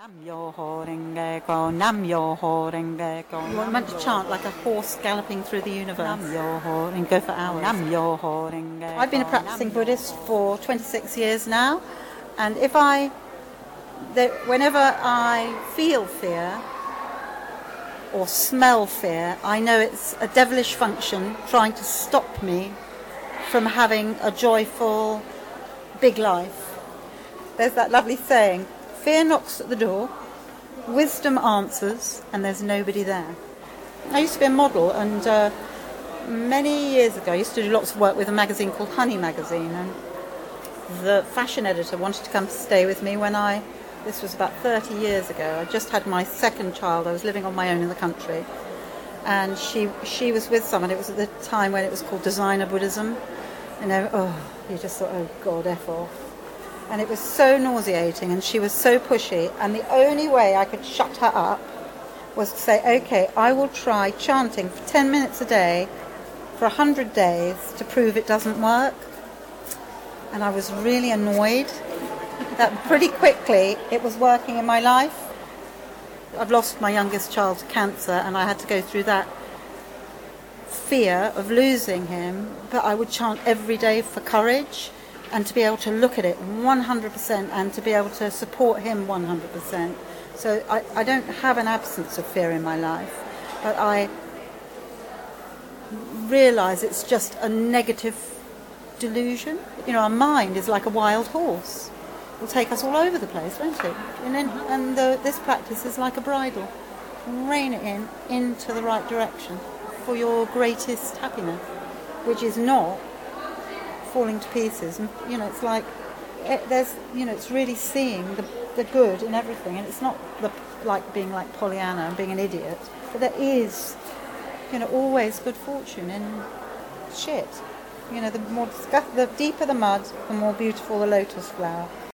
Nam-myoho Renge-kyo, Nam-myoho Renge-kyo. You're meant to chant like a horse galloping through the universe. Nam-myoho And go for hours. Nam-myoho Renge-kyo. I've been a practicing Buddhist for 26 years now, and whenever I feel fear or smell fear, I know it's a devilish function trying to stop me from having a joyful, big life. There's that lovely saying, fear knocks at the door, wisdom answers, and there's nobody there. I used to be a model, and many years ago I used to do lots of work with a magazine called Honey Magazine, and the fashion editor wanted to come to stay with me this was about 30 years ago. I just had my second child. I was living on my own in the country, and she was with someone. It was at the time when it was called designer Buddhism. You just thought, oh God, F off. And it was so nauseating, and she was so pushy, and the only way I could shut her up was to say, okay, I will try chanting for 10 minutes a day for 100 days to prove it doesn't work. And I was really annoyed that pretty quickly it was working in my life. I've lost my youngest child to cancer, and I had to go through that fear of losing him, but I would chant every day for courage and to be able to look at it 100% and to be able to support him 100%. So I don't have an absence of fear in my life, but I realise it's just a negative delusion. Our mind is like a wild horse. It will take us all over the place, won't it? And this practice is like a bridle. Rein it into the right direction for your greatest happiness, which is not falling to pieces. And it's like it's really seeing the good in everything, and it's not like being like Pollyanna and being an idiot, but there is always good fortune in shit. The deeper the mud, the more beautiful the lotus flower.